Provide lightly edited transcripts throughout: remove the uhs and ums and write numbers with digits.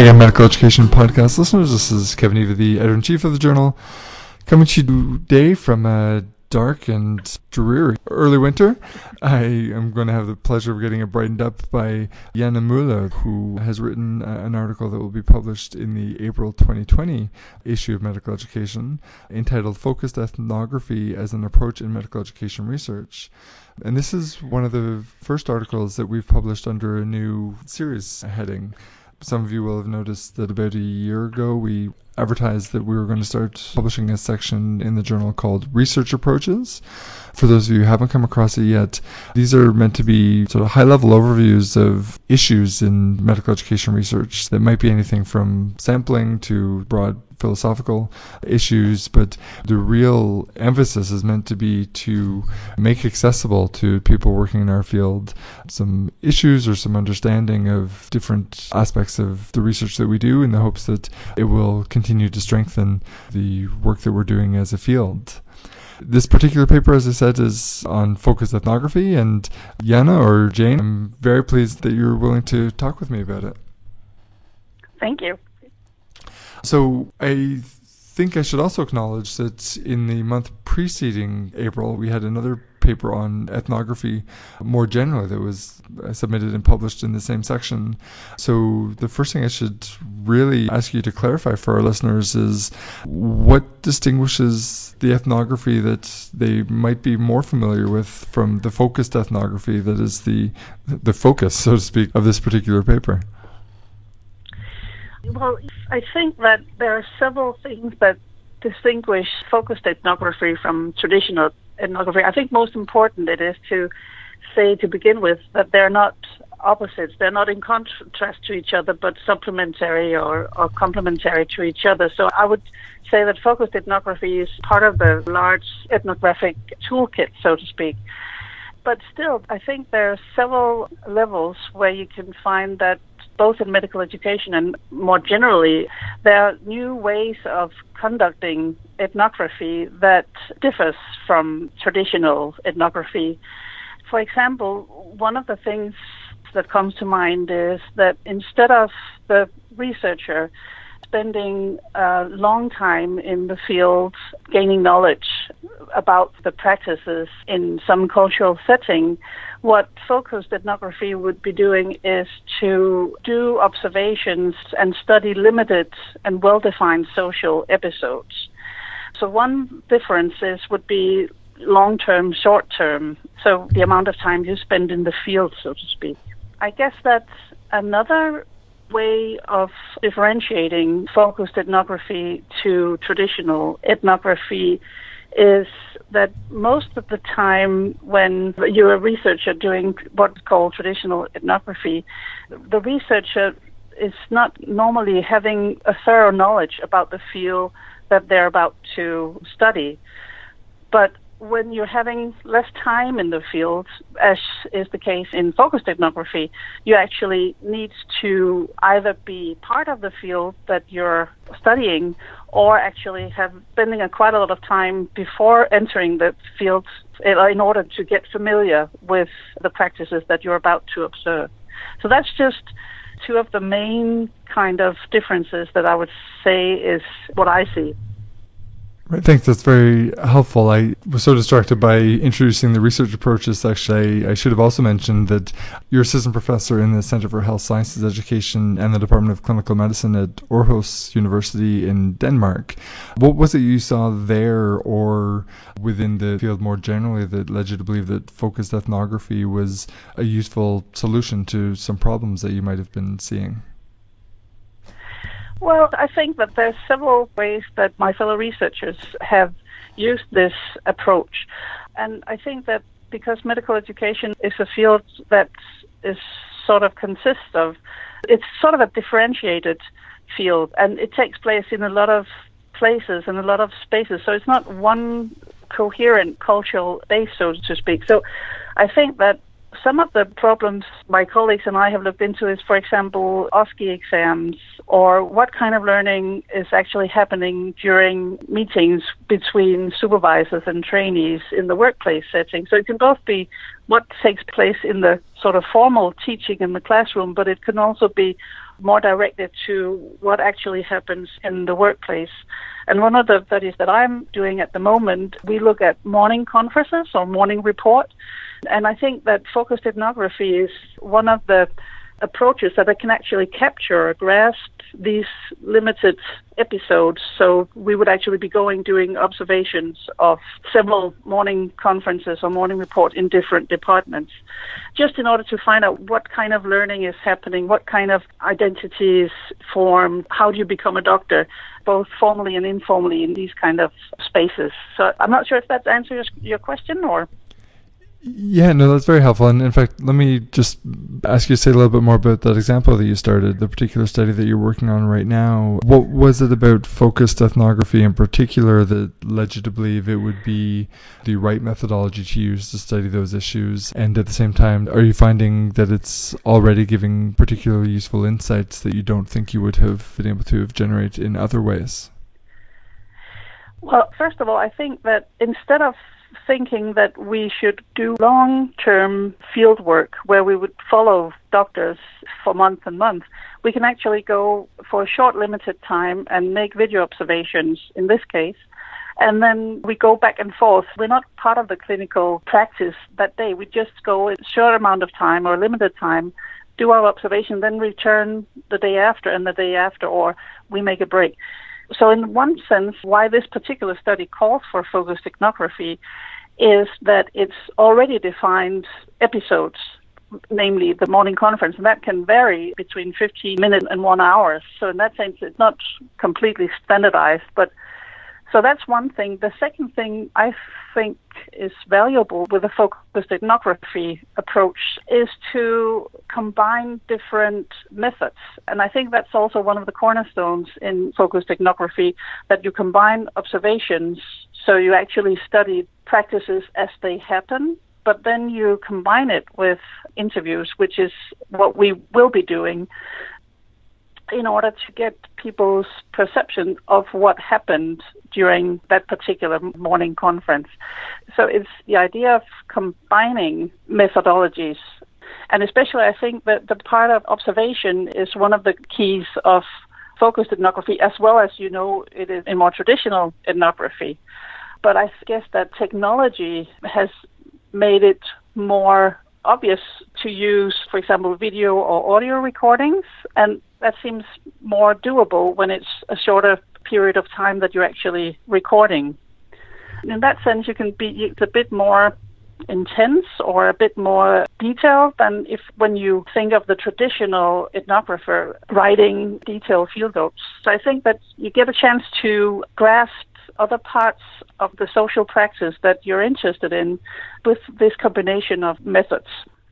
Hey, Medical Education Podcast listeners. This is Kevin Eva, the editor-in-chief of the journal, coming to you today from a dark and dreary early winter. I am going to have the pleasure of getting it brightened up by Jana Müller, who has written an article that will be published in the April 2020 issue of Medical Education, entitled Focused Ethnography as an Approach in Medical Education Research. And this is one of the first articles that we've published under a new series heading. Some of you will have noticed that about a year ago we advertised that we were going to start publishing a section in the journal called Research Approaches. For those of you who haven't come across it yet, these are meant to be sort of high-level overviews of issues in medical education research that might be anything from sampling to broad philosophical issues, but the real emphasis is meant to be to make accessible to people working in our field some issues or some understanding of different aspects of the research that we do, in the hopes that it will continue to strengthen the work that we're doing as a field. This particular paper, as I said, is on focused ethnography, and Jana, or Jane, I'm very pleased that you're willing to talk with me about it. Thank you. So I think I should also acknowledge that in the month preceding April, we had another paper on ethnography more generally that was submitted and published in the same section. So the first thing I should really ask you to clarify for our listeners is what distinguishes the ethnography that they might be more familiar with from the focused ethnography that is the focus, so to speak, of this particular paper? Well, I think that there are several things that distinguish focused ethnography from traditional ethnography. I think most important it is to say to begin with that they're not opposites. They're not in contrast to each other, but supplementary or complementary to each other. So I would say that focused ethnography is part of the large ethnographic toolkit, so to speak. But still, I think there are several levels where you can find that both in medical education and more generally, there are new ways of conducting ethnography that differs from traditional ethnography. For example, one of the things that comes to mind is that instead of the researcher spending a long time in the field gaining knowledge about the practices in some cultural setting, what focused ethnography would be doing is to do observations and study limited and well-defined social episodes. So one difference would be long-term, short-term, so the amount of time you spend in the field, so to speak. I guess that's another way of differentiating focused ethnography to traditional ethnography is that most of the time when you're a researcher doing what's called traditional ethnography, the researcher is not normally having a thorough knowledge about the field that they're about to study. But when you're having less time in the field, as is the case in focused ethnography, you actually need to either be part of the field that you're studying or actually have spending quite a lot of time before entering the field in order to get familiar with the practices that you're about to observe. So that's just two of the main kind of differences that I would say is what I see. I think that's very helpful. I was so distracted by introducing the research approaches section. I should have also mentioned that you're assistant professor in the Center for Health Sciences Education and the Department of Clinical Medicine at Aarhus University in Denmark. What was it you saw there or within the field more generally that led you to believe that focused ethnography was a useful solution to some problems that you might have been seeing? Well, I think that there's several ways that my fellow researchers have used this approach. And I think that because medical education is a field that is sort of consists of, it's sort of a differentiated field, and it takes place in a lot of places and a lot of spaces. So it's not one coherent cultural base, so to speak. So I think that some of the problems my colleagues and I have looked into is, for example, OSCE exams, or what kind of learning is actually happening during meetings between supervisors and trainees in the workplace setting. So it can both be what takes place in the sort of formal teaching in the classroom, but it can also be more directed to what actually happens in the workplace. And one of the studies that I'm doing at the moment, we look at morning conferences or morning report. And I think that focused ethnography is one of the approaches that can actually capture or grasp these limited episodes. So we would actually be doing observations of several morning conferences or morning reports in different departments, just in order to find out what kind of learning is happening, what kind of identities form, how do you become a doctor, both formally and informally in these kind of spaces. So I'm not sure if that answers your question or... Yeah, no, that's very helpful. And in fact, let me just ask you to say a little bit more about that example that you started, the particular study that you're working on right now. What was it about focused ethnography in particular that led you to believe it would be the right methodology to use to study those issues? And at the same time, are you finding that it's already giving particularly useful insights that you don't think you would have been able to have generated in other ways? Well, first of all, I think that instead of thinking that we should do long-term field work where we would follow doctors for months and months, we can actually go for a short, limited time and make video observations in this case. And then we go back and forth. We're not part of the clinical practice that day. We just go a short amount of time or limited time, do our observation, then return the day after and the day after, or we make a break. So in one sense, why this particular study calls for focused ethnography is that it's already defined episodes, namely the morning conference, and that can vary between 15 minutes and 1 hour. So in that sense, it's not completely standardized, but so that's one thing. The second thing I think is valuable with the focused ethnography approach is to combine different methods. And I think that's also one of the cornerstones in focused ethnography, that you combine observations, so you actually study practices as they happen, but then you combine it with interviews, which is what we will be doing, in order to get people's perception of what happened during that particular morning conference. So it's the idea of combining methodologies. And especially I think that the part of observation is one of the keys of focused ethnography, as well as, you know, it is in more traditional ethnography. But I guess that technology has made it more obvious to use, for example, video or audio recordings, and that seems more doable when it's a shorter period of time that you're actually recording. In that sense, it's a bit more intense or a bit more detailed than when you think of the traditional ethnographer writing detailed field notes. So I think that you get a chance to grasp other parts of the social practice that you're interested in with this combination of methods.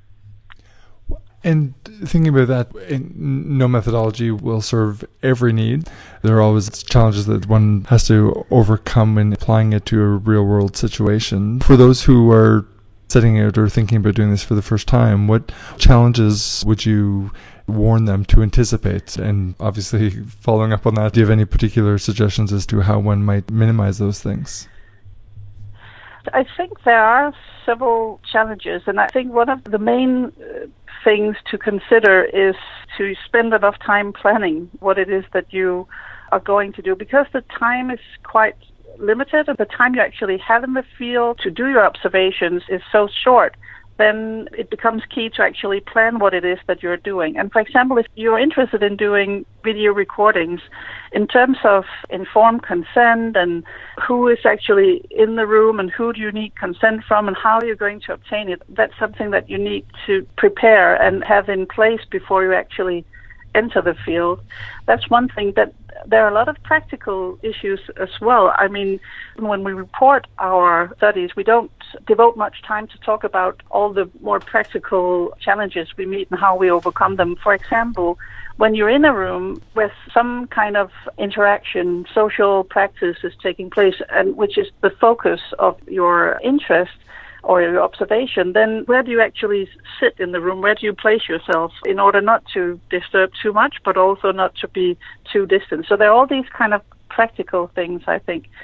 And thinking about that, no methodology will serve every need. There are always challenges that one has to overcome when applying it to a real-world situation. For those who are setting out or thinking about doing this for the first time, what challenges would you warn them to anticipate? And obviously, following up on that, do you have any particular suggestions as to how one might minimize those things? I think there are several challenges, and I think one of the main things to consider is to spend enough time planning what it is that you are going to do, because the time is quite limited and the time you actually have in the field to do your observations is so short. Then it becomes key to actually plan what it is that you're doing. And for example, if you're interested in doing video recordings, in terms of informed consent and who is actually in the room and who do you need consent from and how you're going to obtain it, that's something that you need to prepare and have in place before you actually enter the field. That's one thing. That there are a lot of practical issues as well. I mean, when we report our studies, we don't devote much time to talk about all the more practical challenges we meet and how we overcome them. For example, when you're in a room with some kind of interaction, social practice is taking place, and which is the focus of your interest or your observation, then where do you actually sit in the room? Where do you place yourself in order not to disturb too much, but also not to be too distant? So there are all these kind of practical things, I think.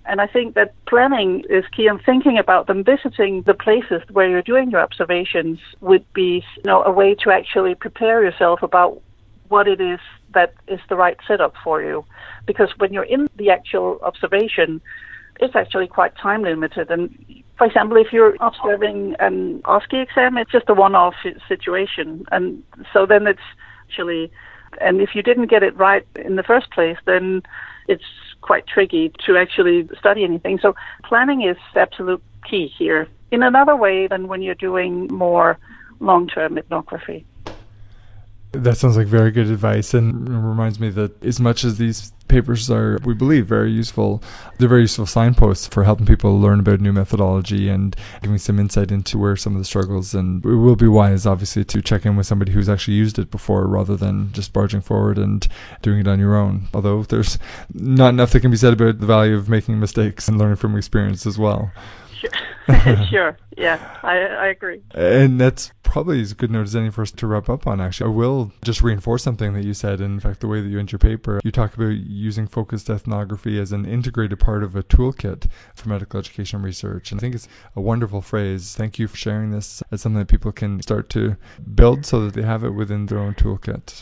And I think that planning is key, and thinking about them, visiting the places where you're doing your observations would be, a way to actually prepare yourself about what it is that is the right setup for you. Because when you're in the actual observation, it's actually quite time limited. And for example, if you're observing an OSCE exam, it's just a one-off situation. And so then it's actually, and if you didn't get it right in the first place, then it's quite tricky to actually study anything. So planning is absolute key here. In another way than when you're doing more long-term ethnography. That sounds like very good advice, and reminds me that as much as these papers are, we believe, very useful, they're very useful signposts for helping people learn about new methodology and giving some insight into where some of the struggles, and it will be wise, obviously, to check in with somebody who's actually used it before rather than just barging forward and doing it on your own. Although there's not enough that can be said about the value of making mistakes and learning from experience as well. Sure. Yeah, I agree. And that's probably as good note as any for us to wrap up on, actually. I will just reinforce something that you said. In fact, the way that you end your paper, you talk about using focused ethnography as an integrated part of a toolkit for medical education research. And I think it's a wonderful phrase. Thank you for sharing this as something that people can start to build so that they have it within their own toolkit.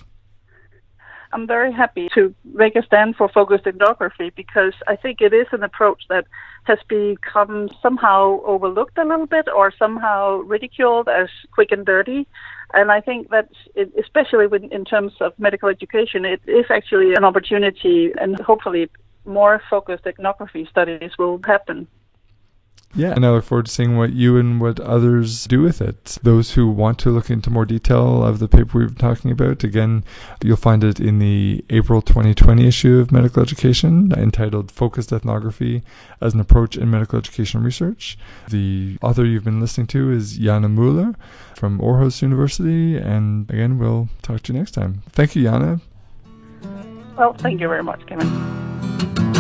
I'm very happy to make a stand for focused ethnography, because I think it is an approach that has become somehow overlooked a little bit or somehow ridiculed as quick and dirty. And I think that, especially in terms of medical education, it is actually an opportunity, and hopefully more focused ethnography studies will happen. Yeah, and I look forward to seeing what you and what others do with it. Those who want to look into more detail of the paper we've been talking about, again, you'll find it in the April 2020 issue of Medical Education, entitled Focused Ethnography as an Approach in Medical Education Research. The author you've been listening to is Jana Müller from Aarhus University, and again, we'll talk to you next time. Thank you, Jana. Well, thank you very much, Kevin.